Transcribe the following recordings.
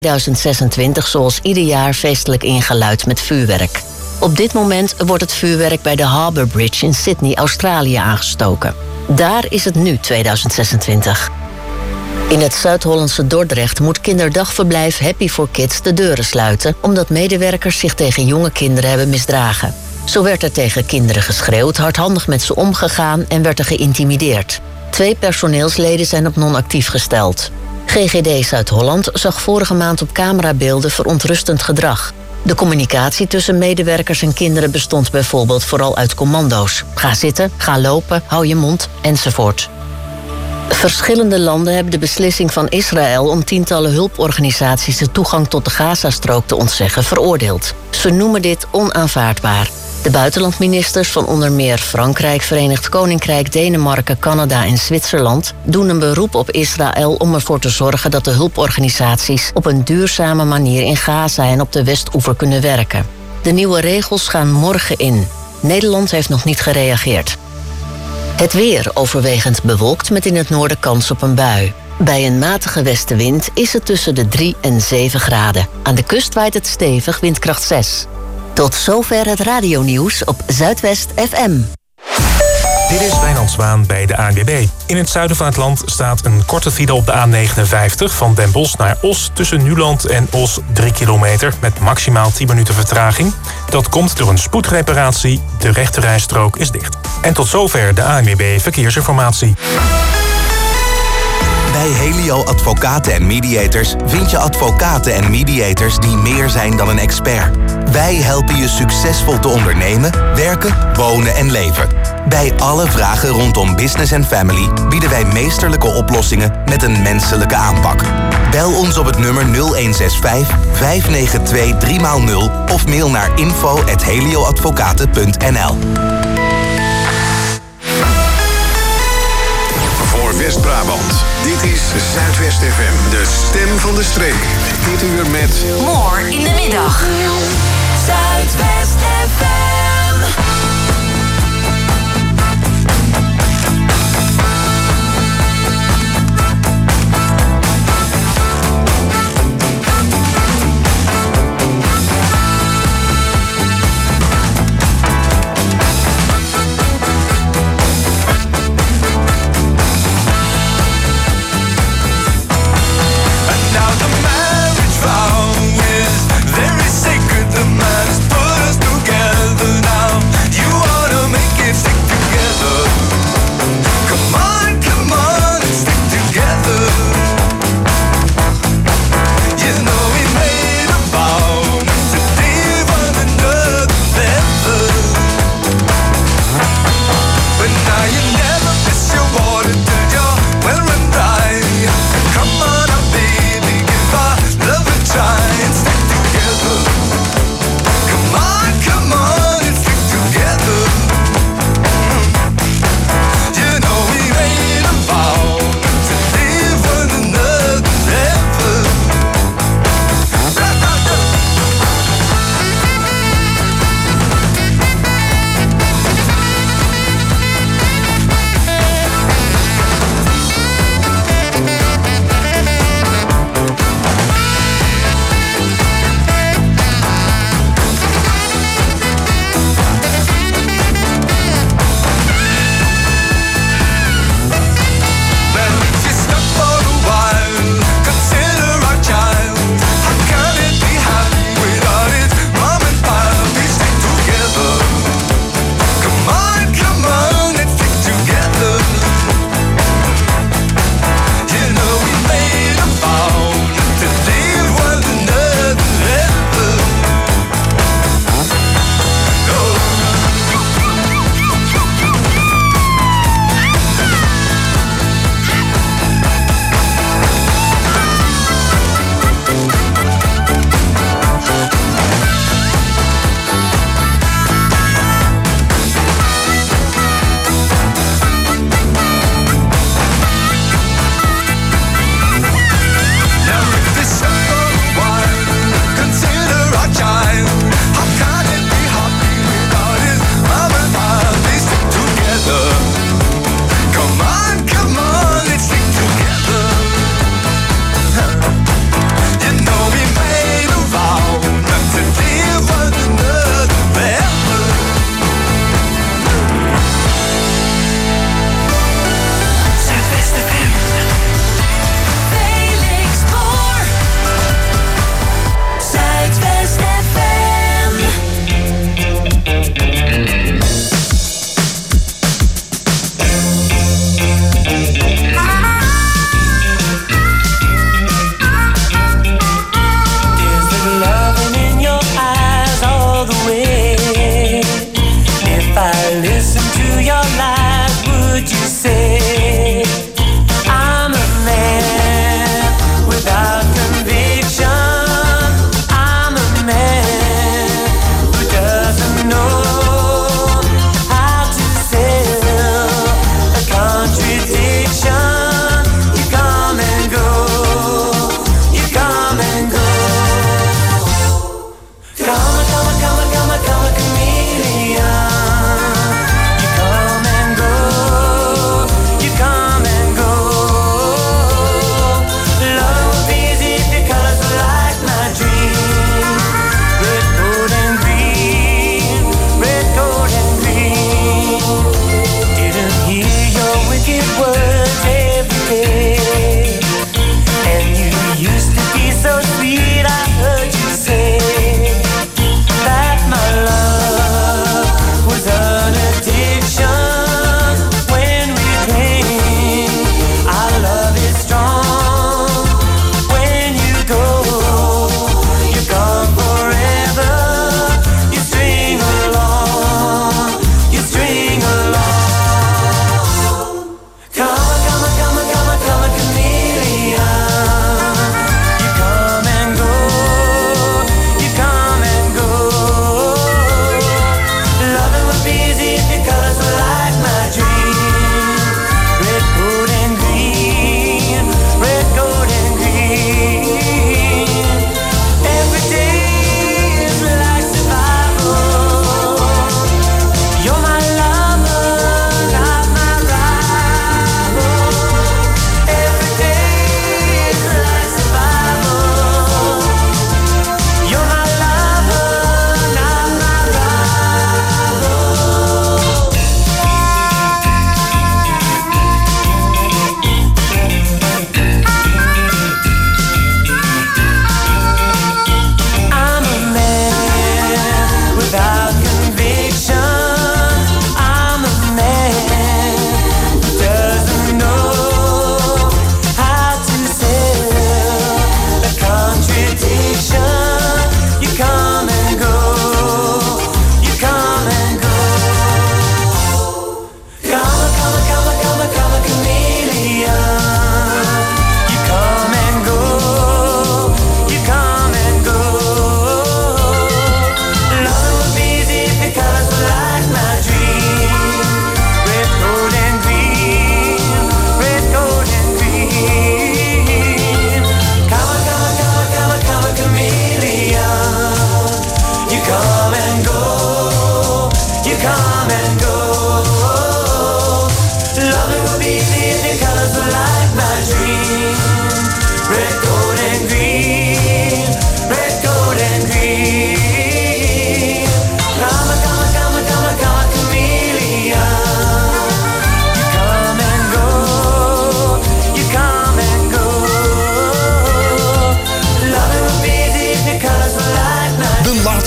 2026 zoals ieder jaar feestelijk ingeluid met vuurwerk. Op dit moment wordt het vuurwerk bij de Harbour Bridge in Sydney, Australië aangestoken. Daar is het nu 2026. In het Zuid-Hollandse Dordrecht moet kinderdagverblijf Happy for Kids de deuren sluiten, omdat medewerkers zich tegen jonge kinderen hebben misdragen. Zo werd er tegen kinderen geschreeuwd, hardhandig met ze omgegaan en werd er geïntimideerd. 2 personeelsleden zijn op non-actief gesteld. GGD Zuid-Holland zag vorige maand op camerabeelden verontrustend gedrag. De communicatie tussen medewerkers en kinderen bestond bijvoorbeeld vooral uit commando's. Ga zitten, ga lopen, hou je mond, enzovoort. Verschillende landen hebben de beslissing van Israël om tientallen hulporganisaties de toegang tot de Gazastrook te ontzeggen veroordeeld. Ze noemen dit onaanvaardbaar. De buitenlandministers van onder meer Frankrijk, Verenigd Koninkrijk, Denemarken, Canada en Zwitserland doen een beroep op Israël om ervoor te zorgen dat de hulporganisaties op een duurzame manier in Gaza en op de Westoever kunnen werken. De nieuwe regels gaan morgen in. Nederland heeft nog niet gereageerd. Het weer overwegend bewolkt met in het noorden kans op een bui. Bij een matige westenwind is het tussen de 3 en 7 graden. Aan de kust waait het stevig, windkracht 6. Tot zover het radionieuws op Zuidwest FM. Dit is Wijnand Zwaan bij de ANWB. In het zuiden van het land staat een korte file op de A59... van Den Bosch naar Os tussen Nuland en Os 3 kilometer... met maximaal 10 minuten vertraging. Dat komt door een spoedreparatie. De rechterrijstrook is dicht. En tot zover de ANWB Verkeersinformatie. Bij Helio Advocaten en Mediators vind je advocaten en mediators die meer zijn dan een expert. Wij helpen je succesvol te ondernemen, werken, wonen en leven. Bij alle vragen rondom business en family bieden wij meesterlijke oplossingen met een menselijke aanpak. Bel ons op het nummer 0165 592 3x0 of mail naar info@helioadvocaten.nl. Voor West-Brabant, dit is Zuidwest FM, de stem van de streek. Dit uur met... More in de middag. Zuidwest FM. Very sacred, the man has put us together.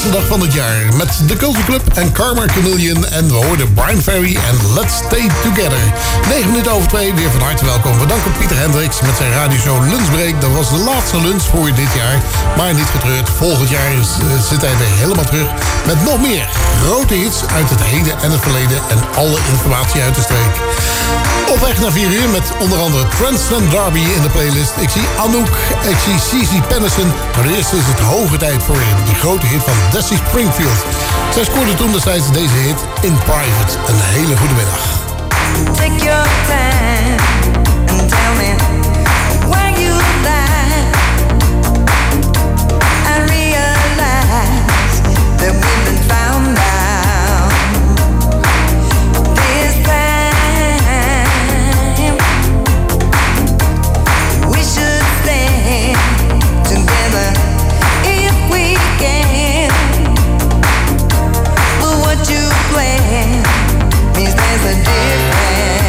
laatste dag van het jaar met The Culture Club en Karma Chameleon. En we hoorden Brian Ferry en Let's Stay Together. 9 minuten over 2, weer van harte welkom. We danken Pieter Hendricks met zijn radioshow Lunchbreak. Dat was de laatste lunch voor dit jaar. Maar niet getreurd, volgend jaar zit hij weer helemaal terug met nog meer grote hits uit het heden en het verleden en alle informatie uit de streek. Op weg naar 4 uur met onder andere Transcend Derby in de playlist. Ik zie Anouk, ik zie Cici Pennison. Maar eerst is het hoge tijd voor die grote hit van Desi Springfield. Zij scoorde toen destijds deze hit In Private. Een hele goede middag. Take your time and tell me where you lie. I realize that we've been found out. This time we should stand together if we can. But what you plan means there's a difference.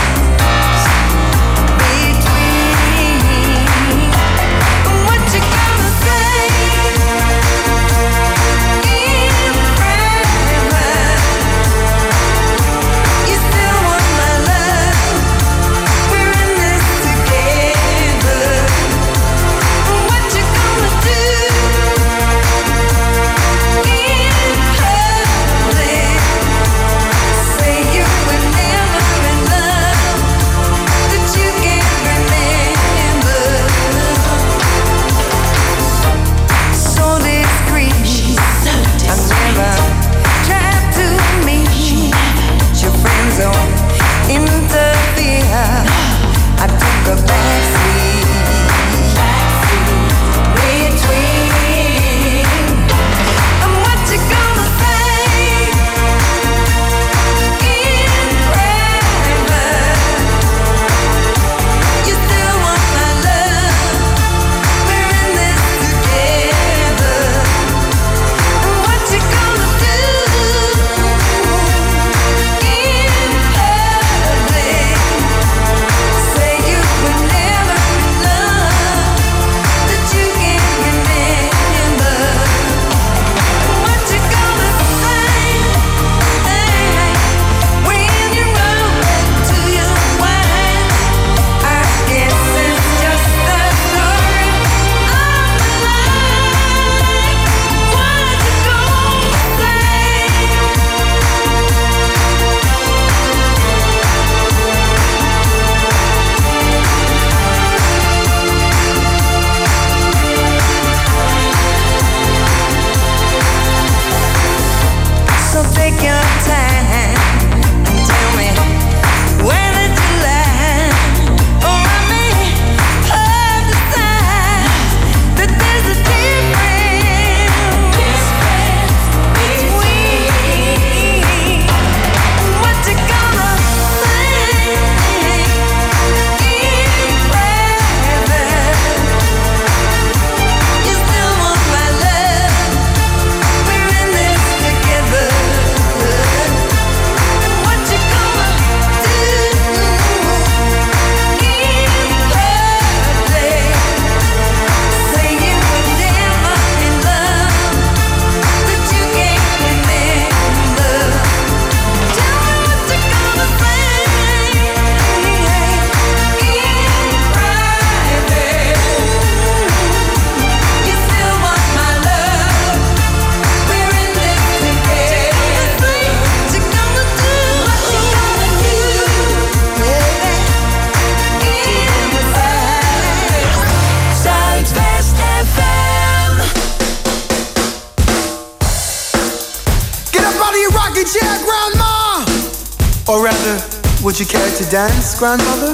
Or rather, would you care to dance, grandmother?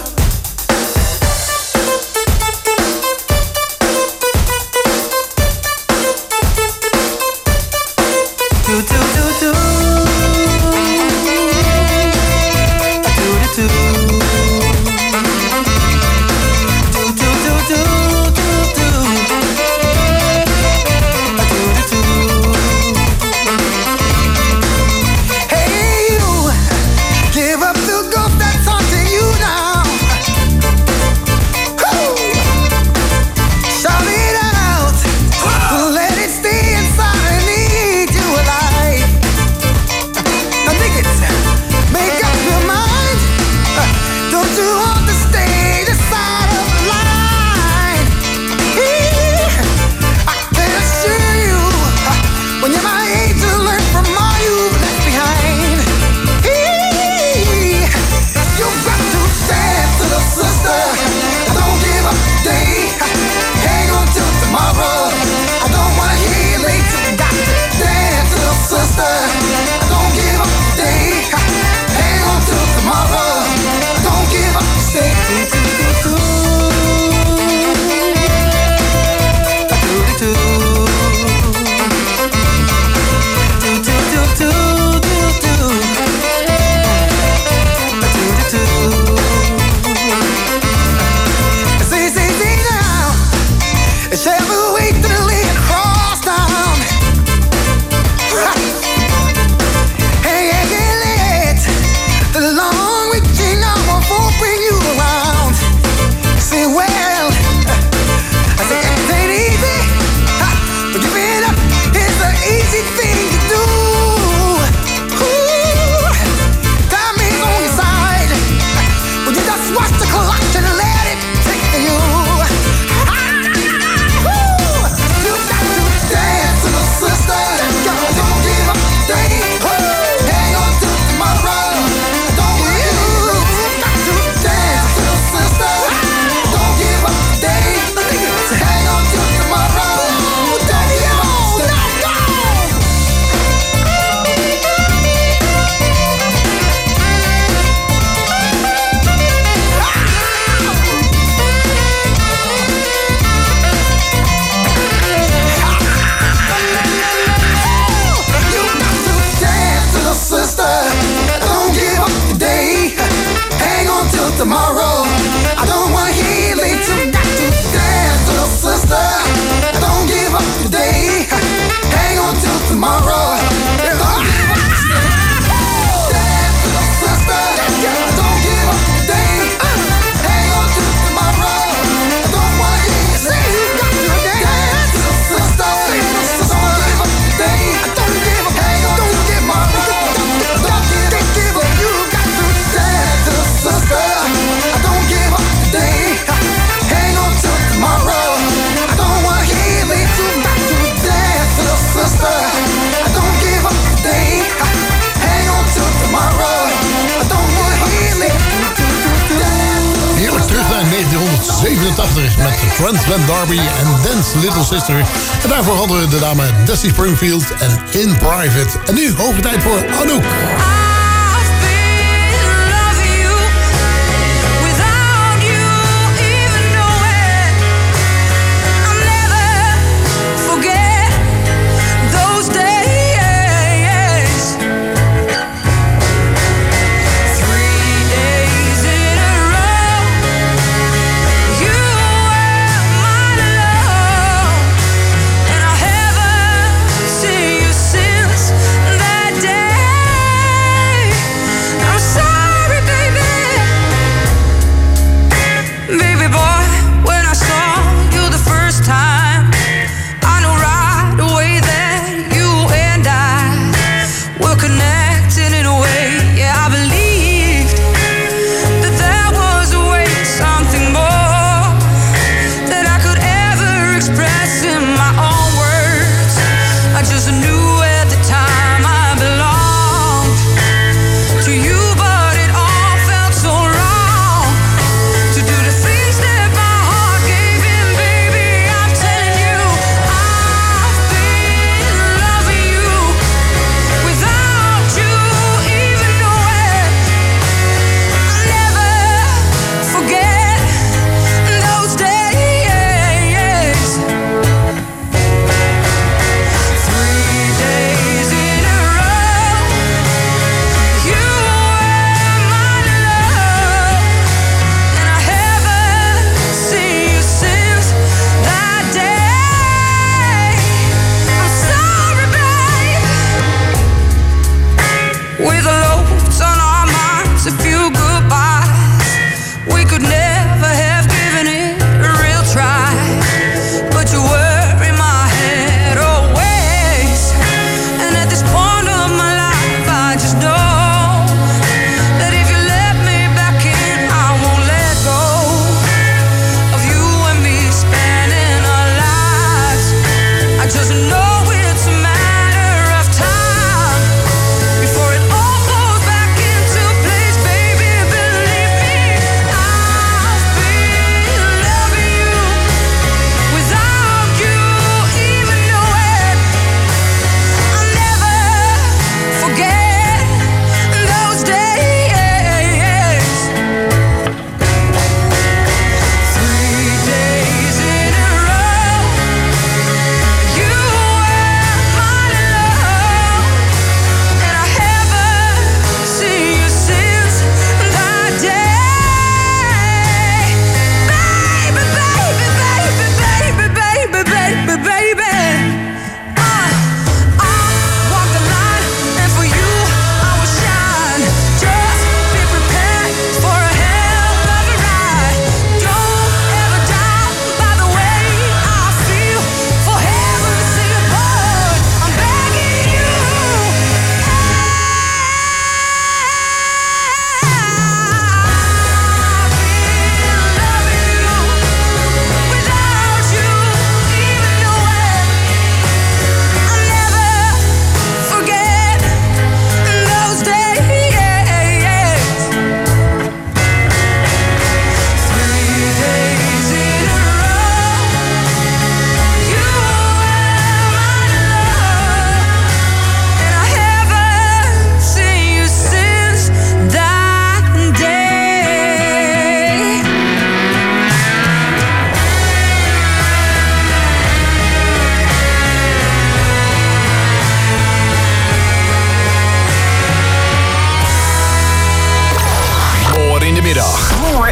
Do do do do. Do do do. Do do do do do do. Do do do. Hey you, give up the ghost that's haunting you now. tomorrow. I don't wanna hear late to got to dance, little sister. Don't give up today. Hang on till tomorrow. Don't give up today. Dance, little sister. Don't give up today. Hang on till tomorrow. I don't wanna hear you say you got to dance, little sister. Don't give up today. Don't give up. Hang on till tomorrow. Don't give up. You got to dance, little sister. Don't give up today. Hang on till tomorrow. I don't wanna hear me too got to dance, little sister. Don't give up today. Hang on till tomorrow. I don't wanna hear me dance. Heerlijk terug naar 1987 met Trent Van Darby en Dance Little Sister. En daarvoor hadden we de dame Desi Springfield en In Private. En nu hoog tijd voor Anouk. Since that day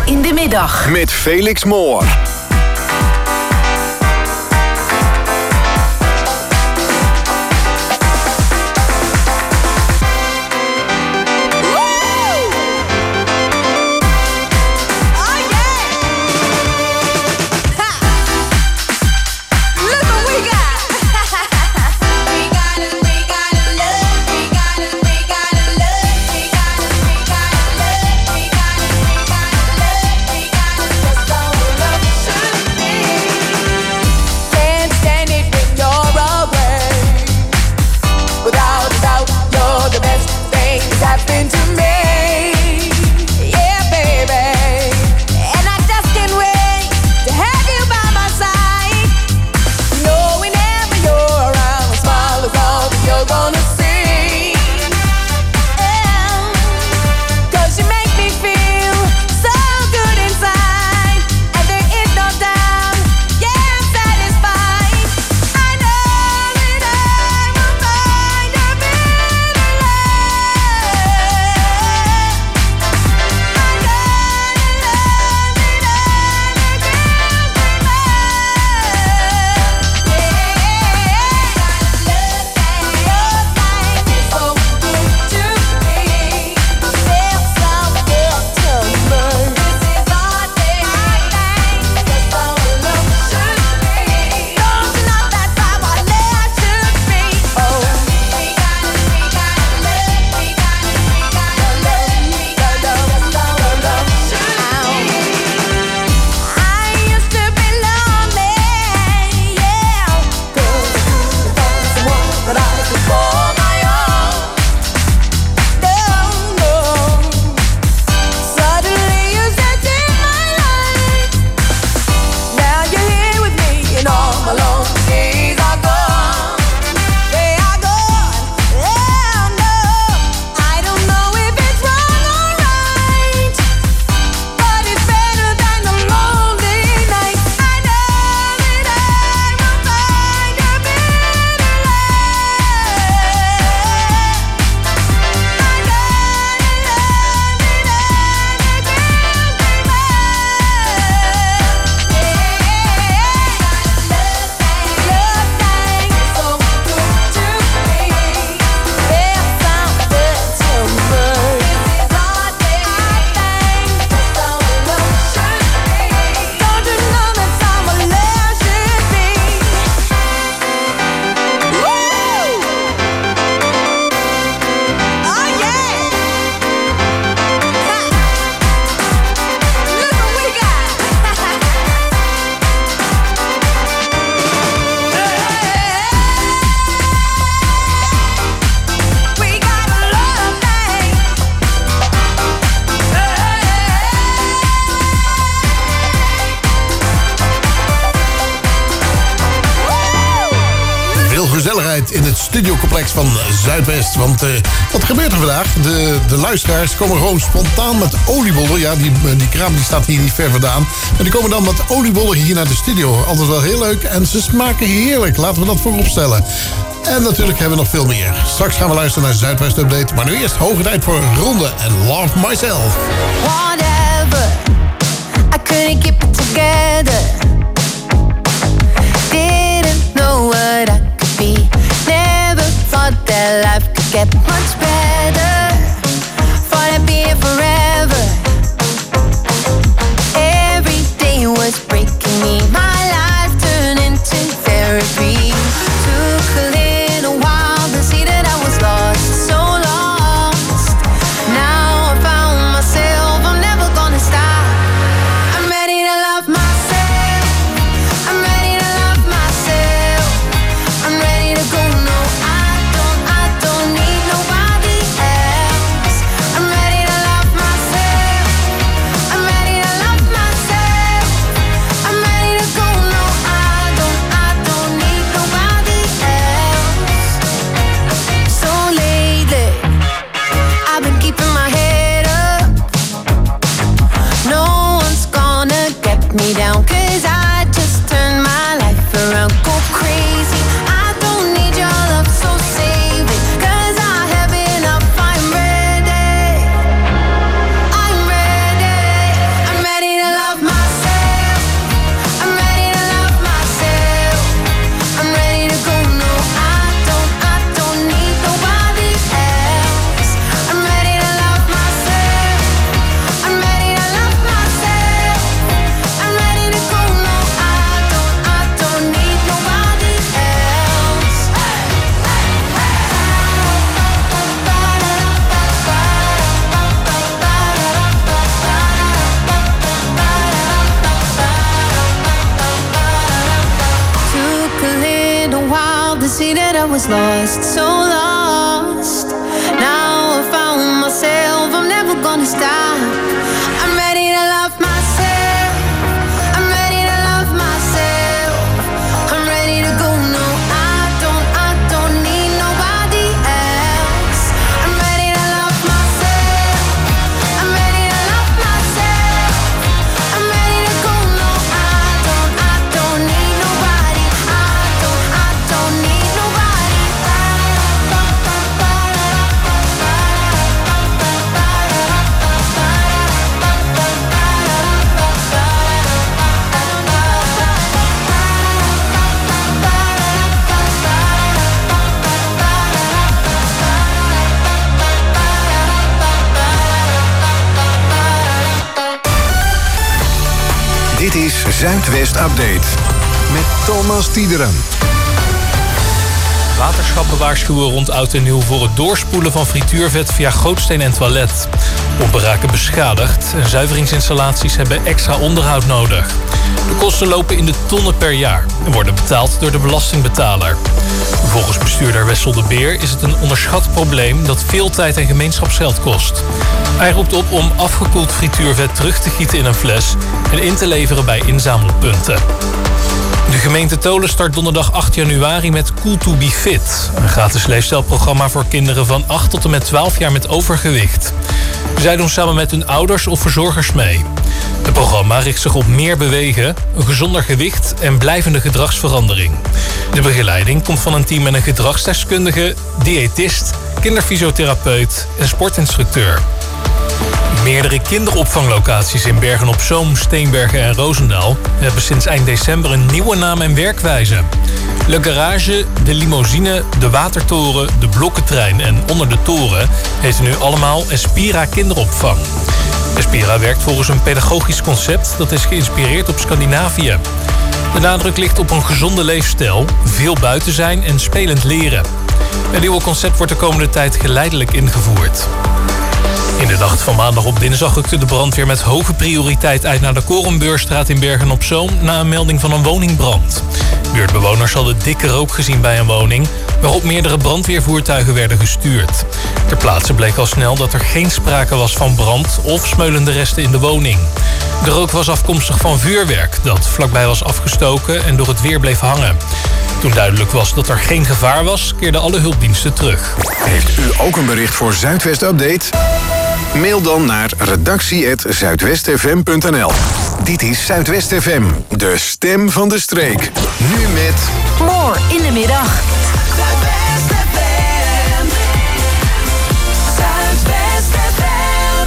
in de middag. Met Felix Moor. In het studiocomplex van Zuidwest. Want wat gebeurt er vandaag? De luisteraars komen gewoon spontaan met oliebollen. Ja, die kraam die staat hier niet ver vandaan. Maar die komen dan met oliebollen hier naar de studio. Altijd wel heel leuk en ze smaken heerlijk. Laten we dat voorop stellen. En natuurlijk hebben we nog veel meer. Straks gaan we luisteren naar Zuidwest Update. Maar nu eerst hoge tijd voor Ronde en Love Myself. Whatever, I couldn't keep it together. Didn't know what I could be. Never thought that life could get much better. Thought I'd be here forever. Every day was breaking me. My life turned into therapy. Took a little while to see that I was lost, so lost. Now I found myself, I'm never gonna stop. I'm ready to love myself. to see that I was lost, so lost. Now I found myself, I'm never gonna stop. I'm ready to love myself. I'm ready to love myself. I'm ready to go. No, I don't need nobody else. I'm ready to love myself. I'm ready to love myself. I'm ready to go. No, I don't need nobody. I don't need nobody. Dit is Zuidwest Update met Thomas Tiederen. Waterschappen waarschuwen rond oud en nieuw voor het doorspoelen van frituurvet via gootsteen en toilet. Pompen raken beschadigd en zuiveringsinstallaties hebben extra onderhoud nodig. De kosten lopen in de tonnen per jaar en worden betaald door de belastingbetaler. Volgens bestuurder Wessel de Beer is het een onderschat probleem dat veel tijd en gemeenschapsgeld kost. Hij roept op om afgekoeld frituurvet terug te gieten in een fles en in te leveren bij inzamelpunten. De gemeente Tolen start donderdag 8 januari met Cool to be Fit. Een gratis leefstijlprogramma voor kinderen van 8 tot en met 12 jaar met overgewicht. Zij doen samen met hun ouders of verzorgers mee. Het programma richt zich op meer bewegen, een gezonder gewicht en blijvende gedragsverandering. De begeleiding komt van een team met een gedragsdeskundige, diëtist, kinderfysiotherapeut en sportinstructeur. Meerdere kinderopvanglocaties in Bergen-op-Zoom, Steenbergen en Roosendaal hebben sinds eind december een nieuwe naam en werkwijze. Le Garage, de Limousine, de Watertoren, de Blokkentrein en Onder de Toren heten nu allemaal Espira Kinderopvang. Espira werkt volgens een pedagogisch concept dat is geïnspireerd op Scandinavië. De nadruk ligt op een gezonde leefstijl, veel buiten zijn en spelend leren. Het nieuwe concept wordt de komende tijd geleidelijk ingevoerd. In de nacht van maandag op dinsdag rukte de brandweer met hoge prioriteit uit naar de Korenbeurstraat in Bergen-op-Zoom na een melding van een woningbrand. Buurtbewoners hadden dikke rook gezien bij een woning, waarop meerdere brandweervoertuigen werden gestuurd. Ter plaatse bleek al snel dat er geen sprake was van brand of smeulende resten in de woning. De rook was afkomstig van vuurwerk dat vlakbij was afgestoken en door het weer bleef hangen. Toen duidelijk was dat er geen gevaar was, keerden alle hulpdiensten terug. Heeft u ook een bericht voor Zuidwest Update? Mail dan naar redactie@zuidwestfm.nl. Dit is Zuidwest FM, de stem van de streek. Nu met... More in de middag. Zuidwest FM. Zuidwest FM.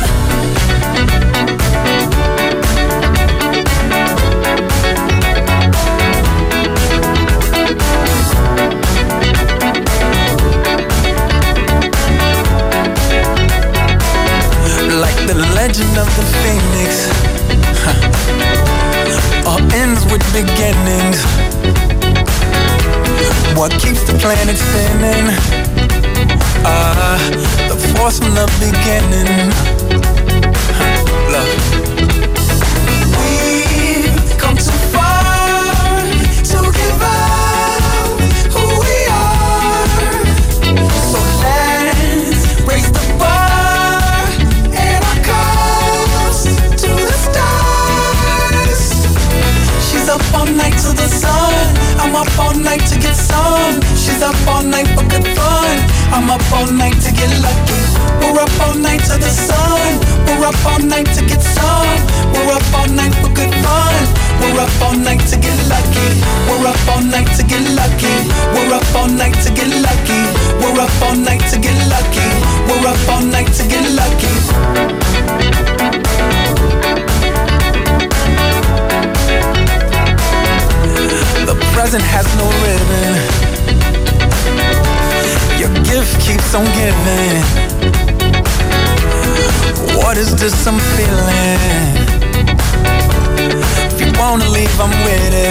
Like the legend of the phoenix, all ends with beginnings. What keeps the planet spinning? The force from the beginning. Love. We've come too far to give up who we are. So let's raise the bar and our cups to the stars. She's up all night to the sun. I'm up all night to get some. She's up all night for good fun. I'm up all night to get lucky. We're up all night to the sun. We're up all night to get some. We're up all night for good fun. We're up all night to get lucky. We're up all night to get lucky. We're up all night to get lucky. We're up all night to get lucky. We're up all night to get lucky. The present has no ribbon. Your gift keeps on giving. What is this I'm feeling? If you wanna leave, I'm with it.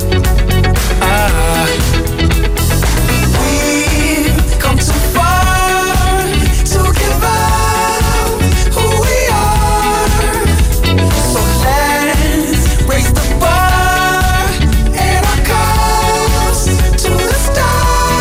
We've come too far to give up who we are. So let's raise the bar and our cups to the stars.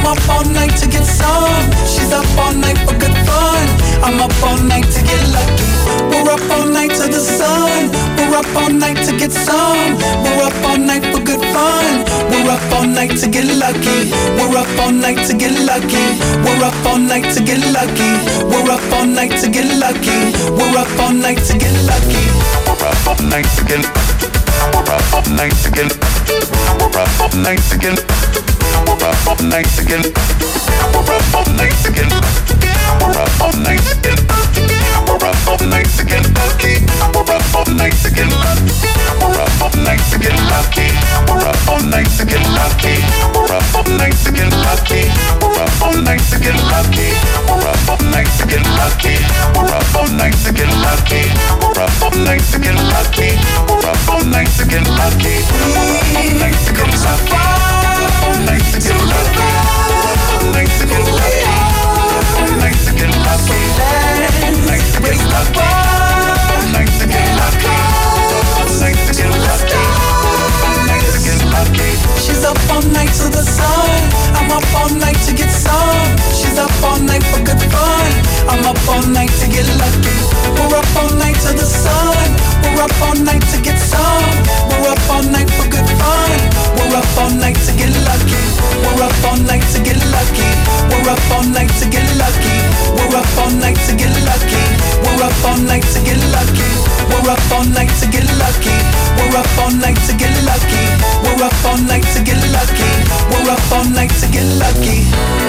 up all night to get some. She's up all night for good fun. I'm up all night to get lucky. We're up all night to the sun. We're up all night to get some. We're up all night for good fun. We're up all night to get lucky. We're up all night to get lucky. We're up all night to get lucky. We're up all night to get lucky. We're up all night to get lucky. We're up all night to get. We're up all night to get. We're up all night to get. We're up all night to get. We're up all night to get. We're up all night to get. We're up all night to get lucky. We're up all night to get lucky. We're up all night to get lucky. We're up all night to get lucky. We're up all night to get lucky. We're up all night to get lucky. We're up all night to get lucky. We're up all night to get lucky. We're up all night to get lucky. We're up all night to get lucky. We're up all night to get lucky. We're up all night to get lucky. We're up all night to get lucky. All night to get lucky. All night to get lucky. All night to get lucky. All night to get lucky. All night to get lucky. She's up all night to the sun. I'm up all night to get some. She's up all night for good fun. I'm up all night to get lucky. We're up all night to the sun. We're up all night to get some. We're up all night for good fun. We're up all night to get lucky. We're up all night to get lucky. We're up all night to get lucky. We're up all night to get lucky. We're up all night to get lucky. We're up all night to get lucky. We're up all night to get lucky. We're up all night to get lucky. We're up all night to get lucky.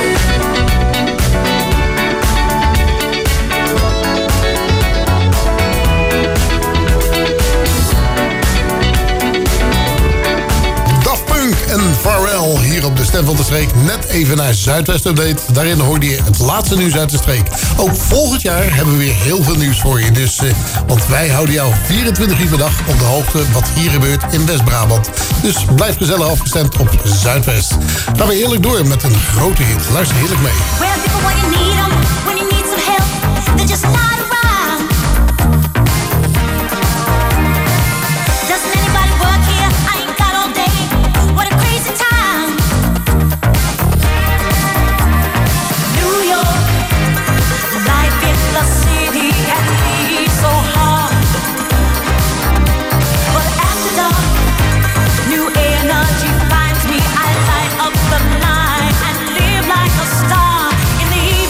En Pharrell hier op de Stem van de Streek. Net even naar Zuidwest Update. Daarin hoorde je het laatste nieuws uit de streek. Ook volgend jaar hebben we weer heel veel nieuws voor je. Dus, want wij houden jou 24 uur per dag op de hoogte wat hier gebeurt in West-Brabant. Dus blijf gezellig afgestemd op Zuidwest. Gaan we eerlijk door met een grote hit. Luister heerlijk mee. Finds me, I light up the night and live like a star in the evening.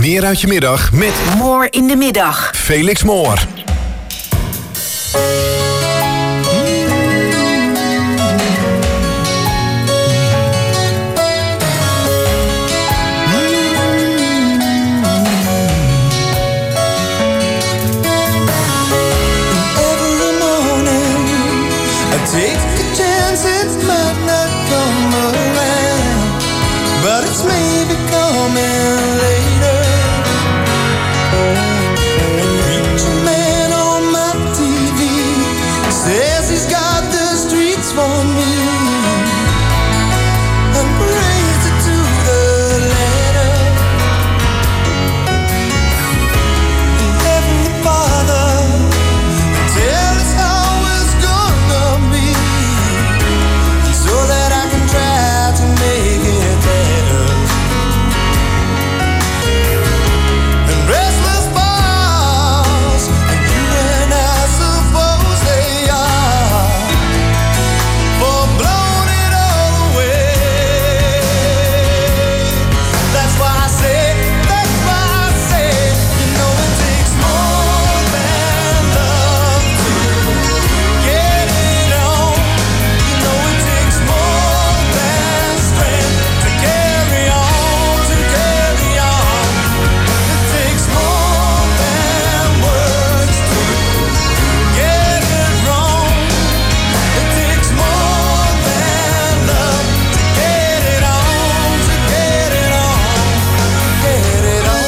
meer uit je middag met Moor in de middag. Felix Moor. Take a chance, it might not come around, but it's maybe coming later. A preacher man on my TV says he's got the streets for me, and praise it to the letter. Heavenly Father, tell us how it's gonna be, so that I can try to make it better. And restless bars, and you and I suppose they are, for blowing it all away. That's why I say, you know it takes more than love to get it on. You know it takes more than strength to carry on, to carry on. It takes more than words to get it wrong. It takes more than love to get it on, to get it on, get it on.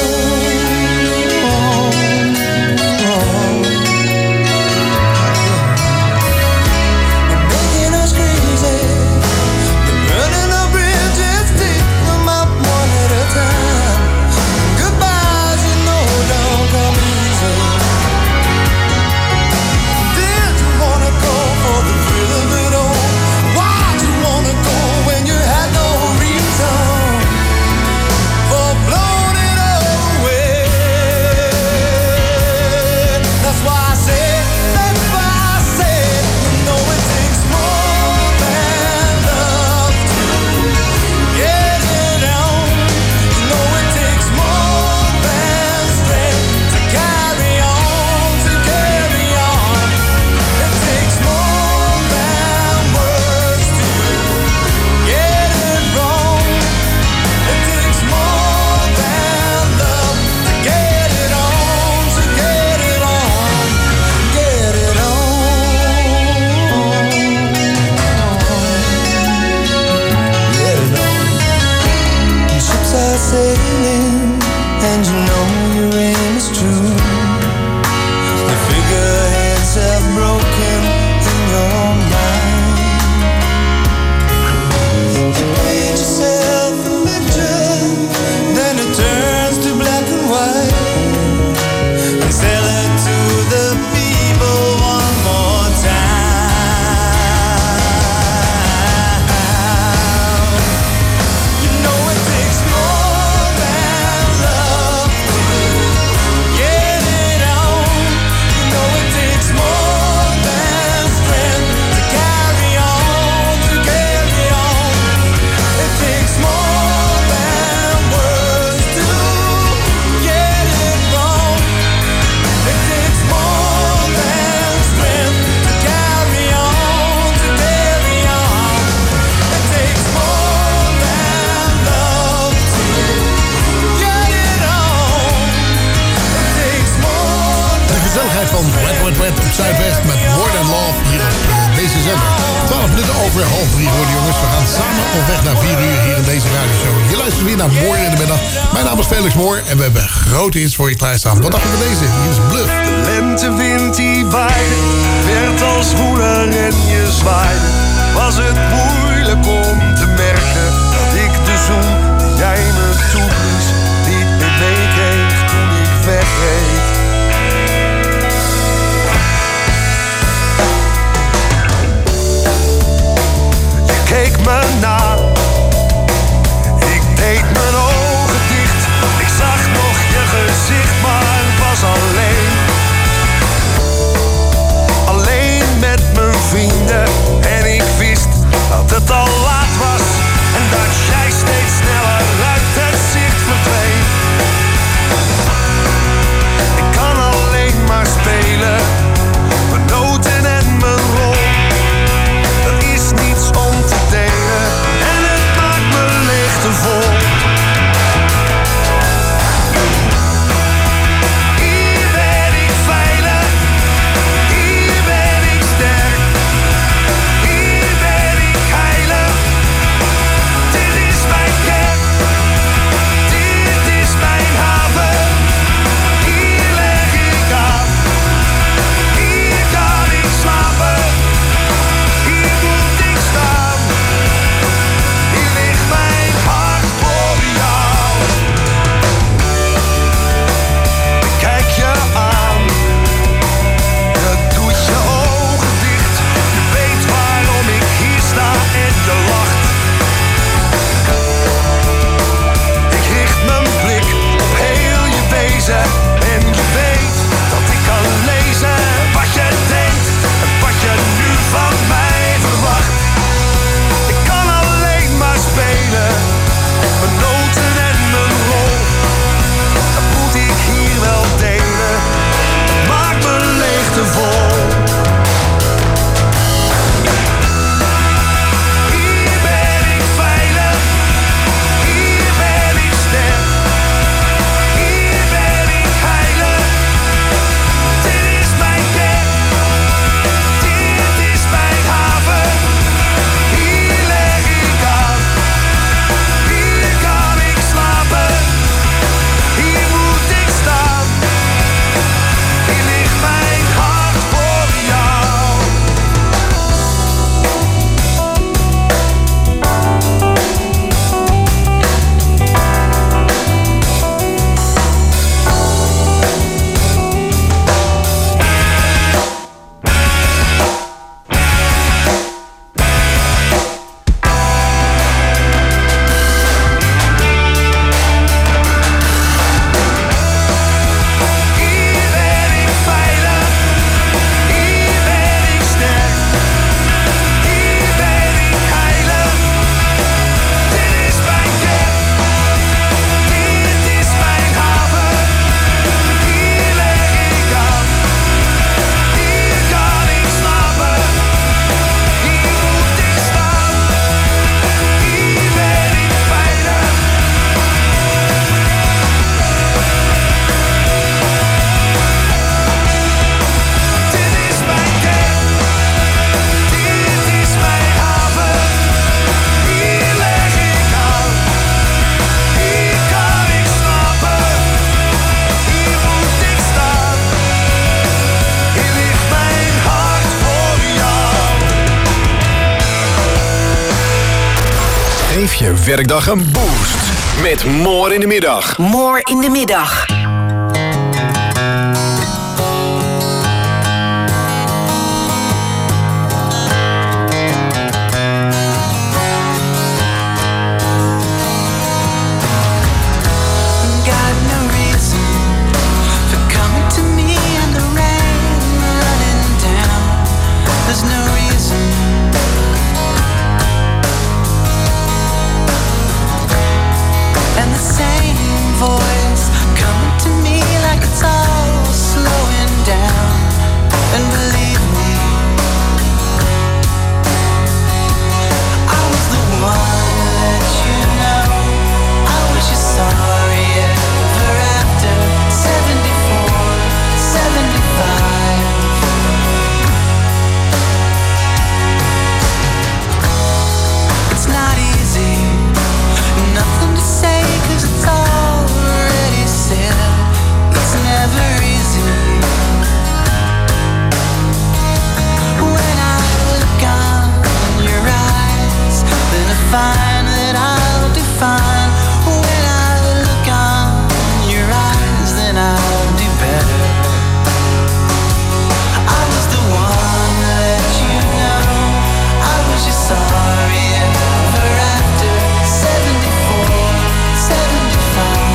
They're making us crazy. They're burning our bridges, take them up one at a time. Goodbyes, you know, don't come easy. Did you wanna go for the thrill of it all? Why'd you wanna go when you had no reason for blowing it all away? That's why I say, you know it takes more than love to get it on. You know it takes more than strength to carry on, to carry on. It takes more than words to get it wrong. It takes more than love to get it on, to get it on, get it on. Get it on. Ships are sailing, and you know your aim is true. The figureheads have broken in your mind. You paint yourself a picture, then it turns to black and white, and sell it to the people one more time. You know it takes more than love to get it on. You know it takes more than strength to carry on, to carry on. It takes more than words to get it wrong. It takes more than strength to carry on, to carry on. It takes more than love to get it on. It takes more De gezelligheid van Wet Wet op Zuidwest met More Than Love hier op deze zender. 12 minuten over 2:30 worden, jongens. We gaan samen op weg naar 4 uur hier in deze radioshow. Je luistert weer naar Moor in de middag. Mijn naam is Felix Moor en we hebben grote hits voor je klaarstaan. Wat dacht je van deze? Hier is Bluff. De lentewind die waaide, werd als woeler en je zwaaide. Was het moeilijk om te merken dat ik de zoen die jij me toeblies niet meer meekreeg toen ik wegreed. Je keek me na, ik deed mijn ogen dicht. Ik zag nog je gezicht, maar was alleen. Alleen met mijn vrienden en ik wist dat het al laat was en dat jij steeds sneller uit het zicht Geef je werkdag een boost met More in de Middag. More in de Middag. Voice coming to me like it's all slowing down. And believe me, I was the one that you know. I wish you sorry ever after 74, 75. It's not easy, nothing to say 'cause it's all said. It's never easy. When I look on your eyes, then I find that I'll do fine. When I look on your eyes, then I'll do better. I was the one that you know. I was just sorry ever after 74, 75.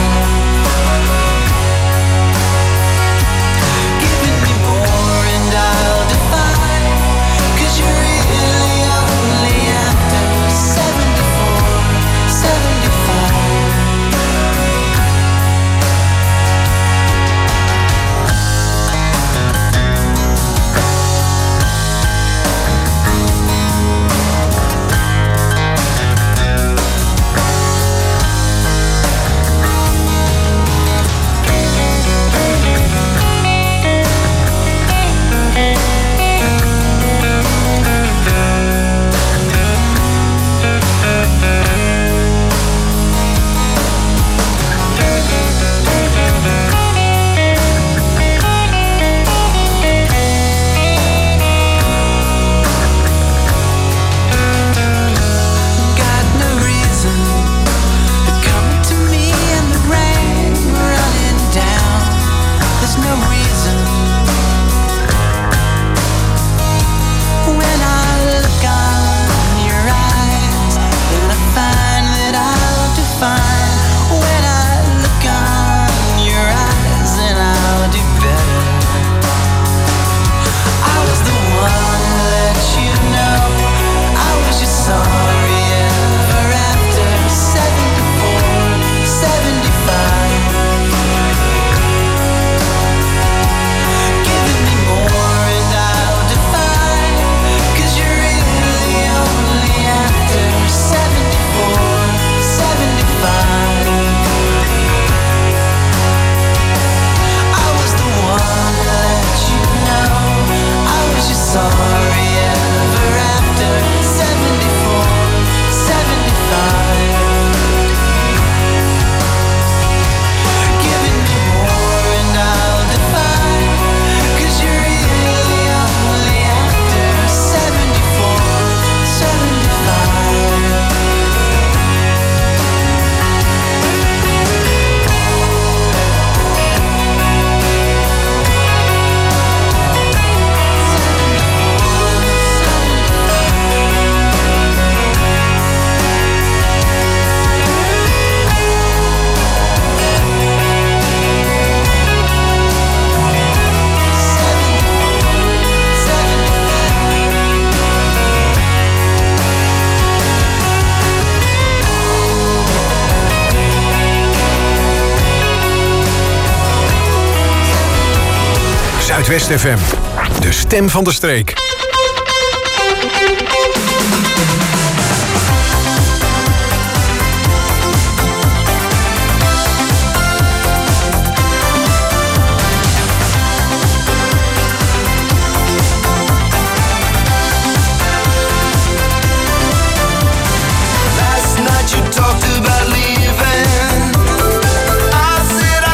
Zuidwest FM, de stem van de streek.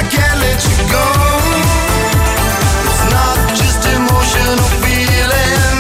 Feeling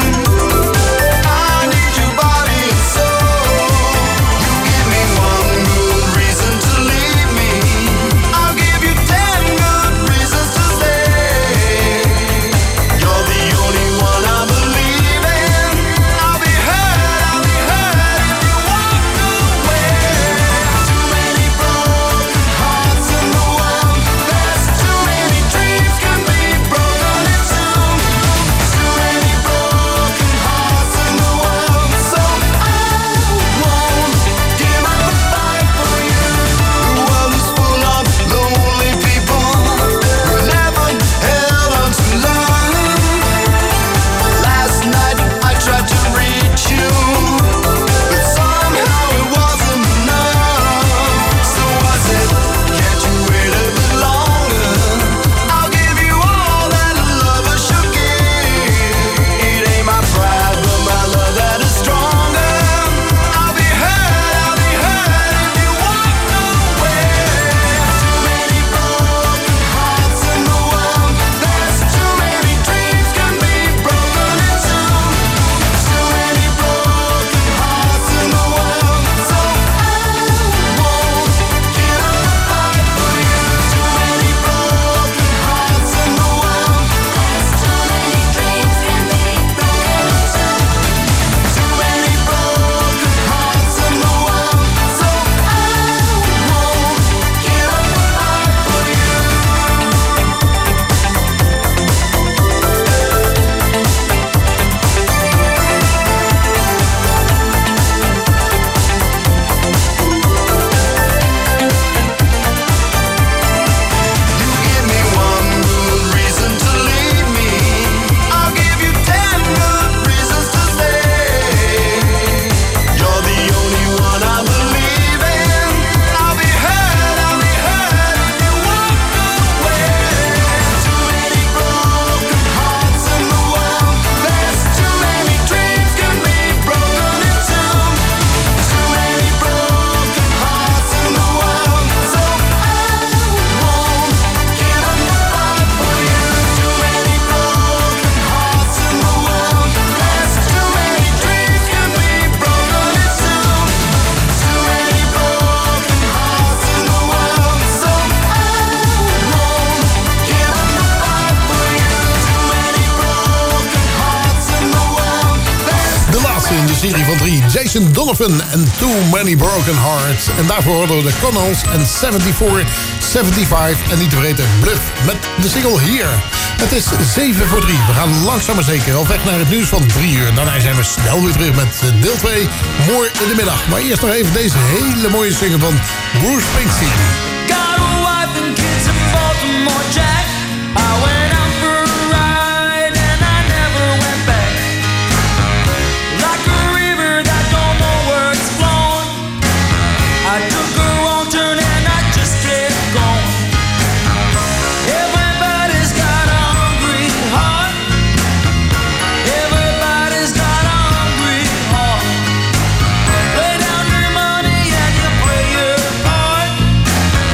serie van 3. Jason Donovan en Too Many Broken Hearts. En daarvoor horen we de Connells en 74, 75 en niet te vergeten Bluff met de single Here. Het is 7 voor 3. We gaan langzaam maar zeker op weg naar het nieuws van 3 uur. Daarna zijn we snel weer terug met deel 2, Mooi in de middag. Maar eerst nog even deze hele mooie single van Bruce Springsteen. Got a wife and kids in Baltimore, Jack. I went out for a ride and I never went back. Like a river that don't know where it's flowing. I took a wrong turn and I just kept going. Everybody's got a hungry heart. Everybody's got a hungry heart. Lay down your money and you play your part.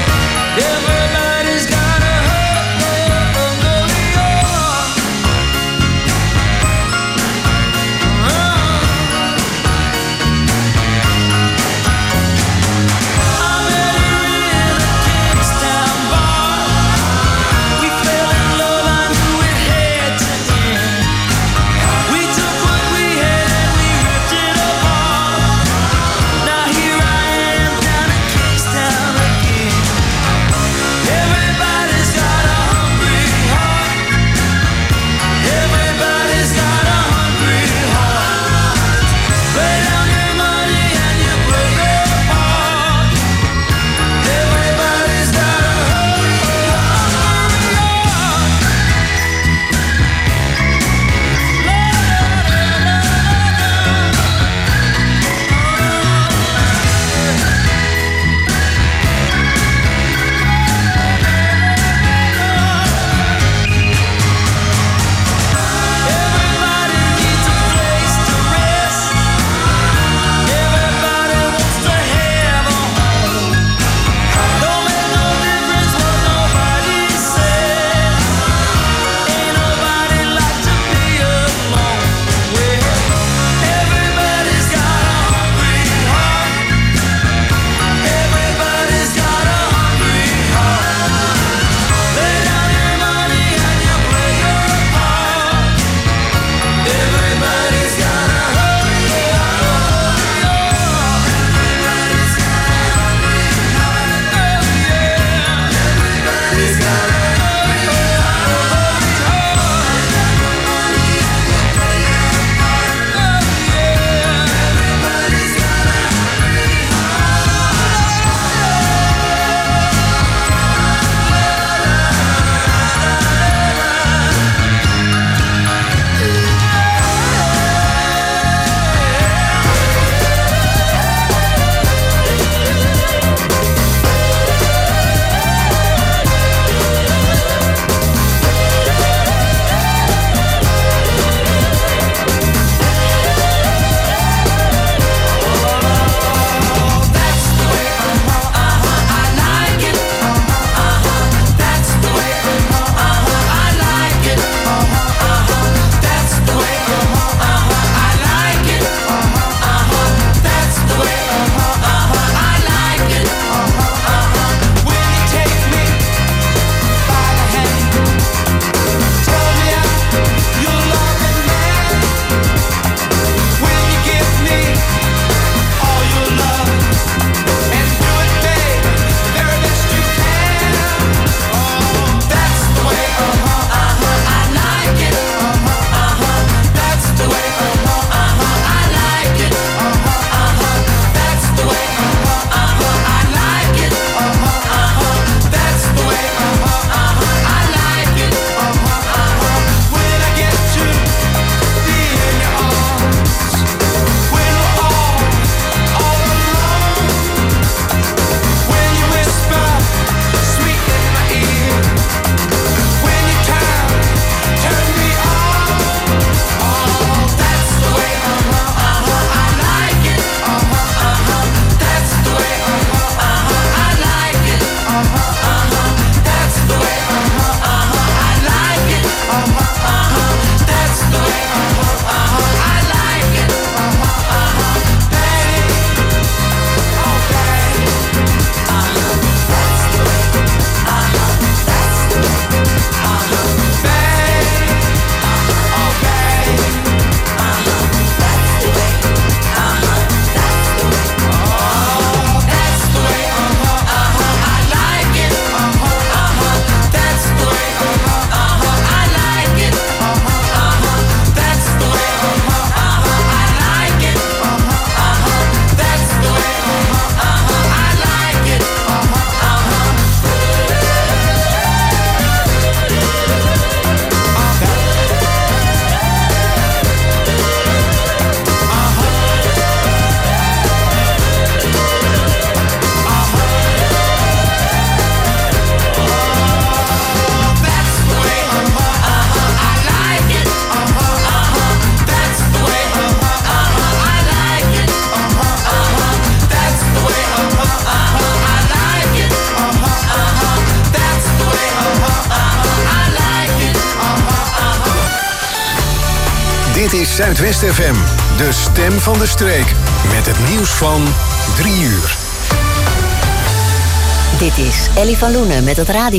Dit is Zuidwest FM, de stem van de streek. Met het nieuws van 3 uur. Dit is Ellie van Loenen met het radio.